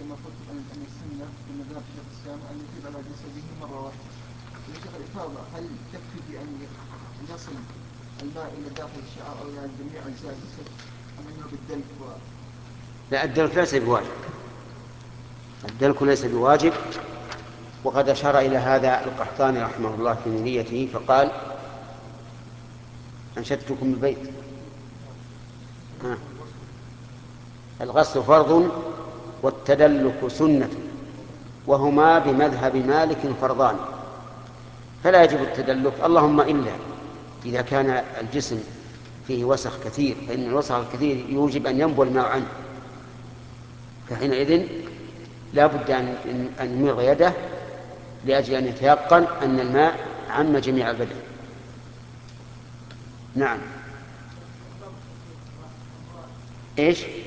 كما قلت أن السنة من مذهب شيخ الإسلام أن يفيض على جسده مرة واحدة. ليش الإفاضة هل تكفي بأن يصل الماء إلى داخل الشعر أو إلى جميع أجزاء الجسد أم أنه بالدلك لا، الدلك ليس بواجب، الدلك ليس بواجب. وقد أشار إلى هذا القحطاني رحمه الله في نيته فقال: أنشدتكم البيت. الغسل فرض والتدلك سنة وهما بمذهب مالك فرضان، فلا يجب التدلك، اللهم إلا إذا كان الجسم فيه وسخ كثير، فإن الوسخ الكثير يوجب أن ينبو الماء عنه، فحينئذ لا بد أن يميغ يده لأجل أن يتيقن أن الماء عم جميع البدن. نعم. إيش؟